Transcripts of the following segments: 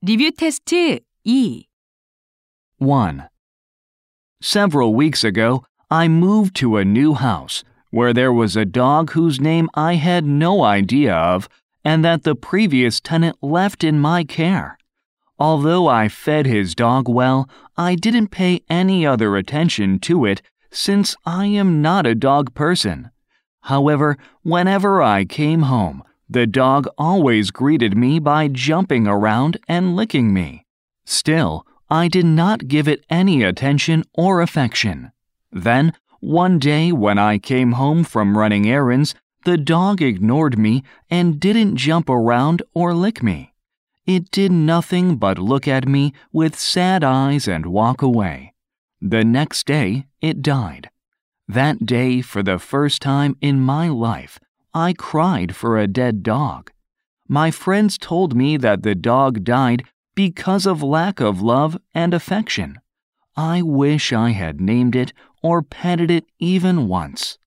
리뷰 테스트 2. 1. Several weeks ago, I moved to a new house where there was a dog whose name I had no idea of and that the previous tenant left in my care. Although I fed his dog well, I didn't pay any other attention to it since I am not a dog person. However, whenever I came home, the dog always greeted me by jumping around and licking me. Still, I did not give it any attention or affection. Then, one day when I came home from running errands, the dog ignored me and didn't jump around or lick me. It did nothing but look at me with sad eyes and walk away. The next day, it died. That day, for the first time in my life, I cried for a dead dog. My friends told me that the dog died because of lack of love and affection. I wish I had named it or petted it even once.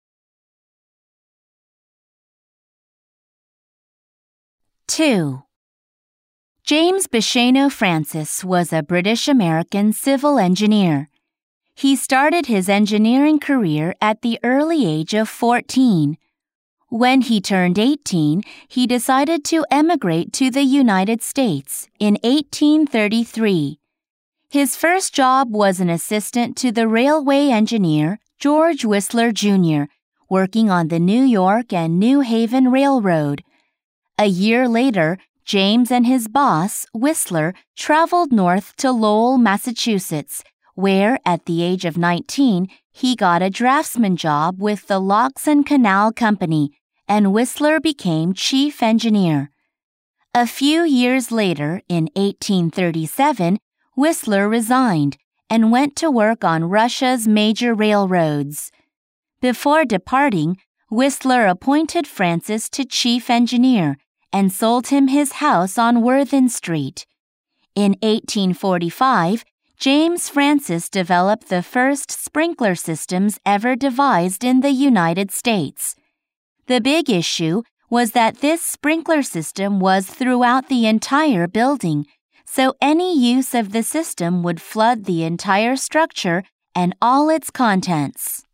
2. James Bishano Francis was a British-American civil engineer. He started his engineering career at the early age of 14. When he turned 18, he decided to emigrate to the United States in 1833. His first job was an assistant to the railway engineer George Whistler, Jr., working on the New York and New Haven Railroad. A year later, James and his boss, Whistler, traveled north to Lowell, Massachusetts, where, at the age of 19, he got a draftsman job with the Locks and Canal Company, and Whistler became chief engineer. A few years later, in 1837, Whistler resigned and went to work on Russia's major railroads. Before departing, Whistler appointed Francis to chief engineer and sold him his house on Worthen Street. In 1845, James Francis developed the first sprinkler systems ever devised in the United States. The big issue was that this sprinkler system was throughout the entire building, so any use of the system would flood the entire structure and all its contents.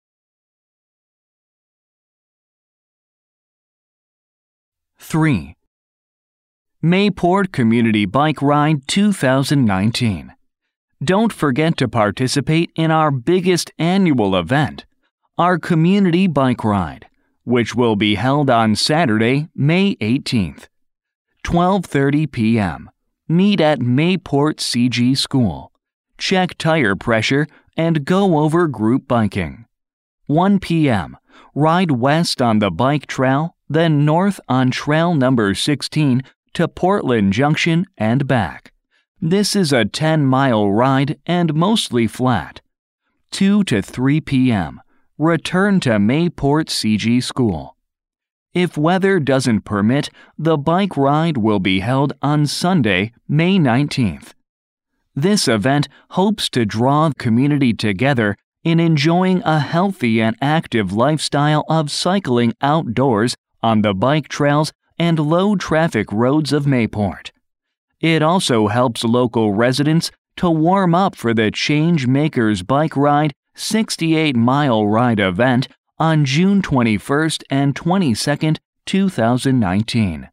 3. Mayport Community Bike Ride 2019. Don't forget to participate in our biggest annual event, our Community Bike Ride, which will be held on Saturday, May 18th. 12:30 p.m. Meet at Mayport CG School. Check tire pressure and go over group biking. 1 p.m. Ride west on the bike trail, then north on trail number 16 to Portland Junction and back. This is a 10-mile ride and mostly flat. 2 to 3 p.m. Return to Mayport CG School. If weather doesn't permit, the bike ride will be held on Sunday, May 19th. This event hopes to draw the community together in enjoying a healthy and active lifestyle of cycling outdoors on the bike trails and low-traffic roads of Mayport. It also helps local residents to warm up for the Changemakers Bike Ride 68-mile ride event on June 21st and 22nd, 2019.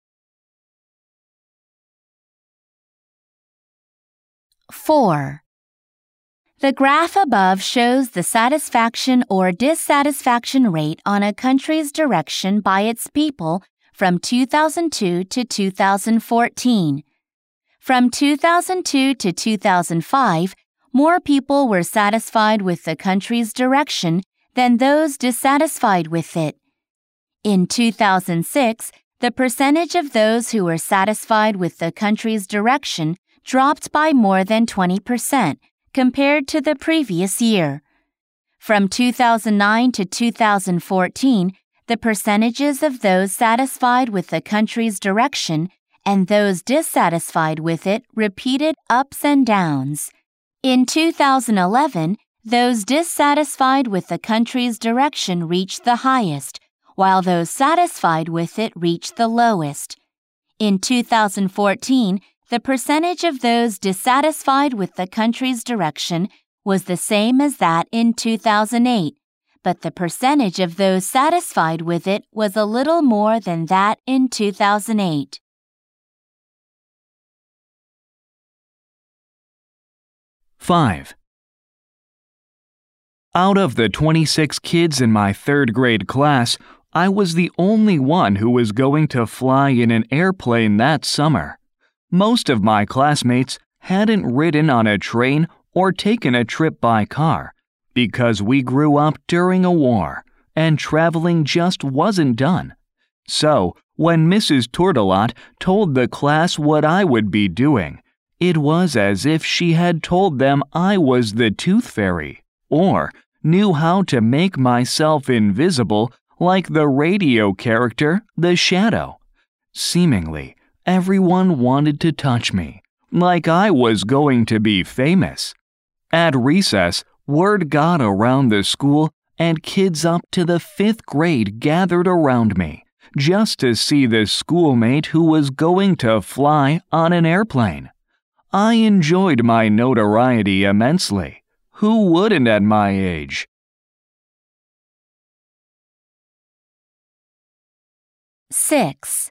4. The graph above shows the satisfaction or dissatisfaction rate on a country's direction by its people from 2002 to 2014. From 2002 to 2005, more people were satisfied with the country's direction than those dissatisfied with it. In 2006, the percentage of those who were satisfied with the country's direction dropped by more than 20% compared to the previous year. From 2009 to 2014, the percentages of those satisfied with the country's direction and those dissatisfied with it repeated ups and downs. In 2011, those dissatisfied with the country's direction reached the highest, while those satisfied with it reached the lowest. In 2014, the percentage of those dissatisfied with the country's direction was the same as that in 2008, but the percentage of those satisfied with it was a little more than that in 2008. Five. Out of the 26 kids in my third grade class, I was the only one who was going to fly in an airplane that summer. Most of my classmates hadn't ridden on a train or taken a trip by car because we grew up during a war and traveling just wasn't done. So, when Mrs. Tourtelot told the class what I would be doing, it was as if she had told them I was the Tooth Fairy, or knew how to make myself invisible like the radio character, the Shadow. Seemingly, everyone wanted to touch me, like I was going to be famous. At recess, word got around the school and kids up to the 5th grade gathered around me, just to see the schoolmate who was going to fly on an airplane. I enjoyed my notoriety immensely. Who wouldn't at my age? 6.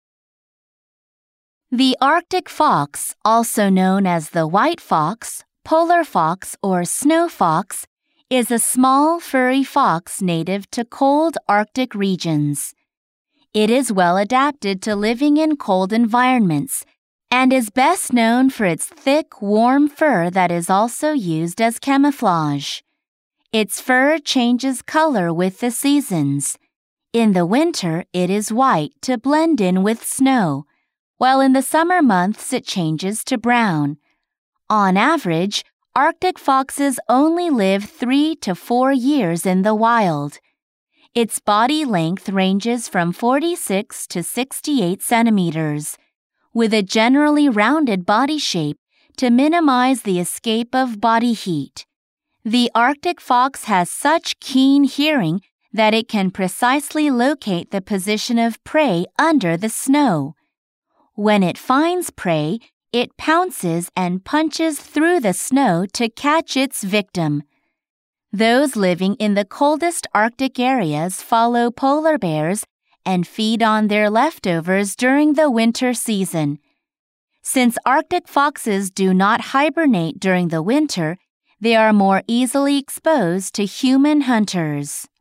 The Arctic fox, also known as the white fox, polar fox, or snow fox, is a small, furry fox native to cold Arctic regions. It is well adapted to living in cold environments and is best known for its thick, warm fur that is also used as camouflage. Its fur changes color with the seasons. In the winter, it is white to blend in with snow, while in the summer months it changes to brown. On average, Arctic foxes only live 3 to 4 years in the wild. Its body length ranges from 46 to 68 centimeters, with a generally rounded body shape to minimize the escape of body heat. The Arctic fox has such keen hearing that it can precisely locate the position of prey under the snow. When it finds prey, it pounces and punches through the snow to catch its victim. Those living in the coldest Arctic areas follow polar bears and feed on their leftovers during the winter season. Since Arctic foxes do not hibernate during the winter, they are more easily exposed to human hunters.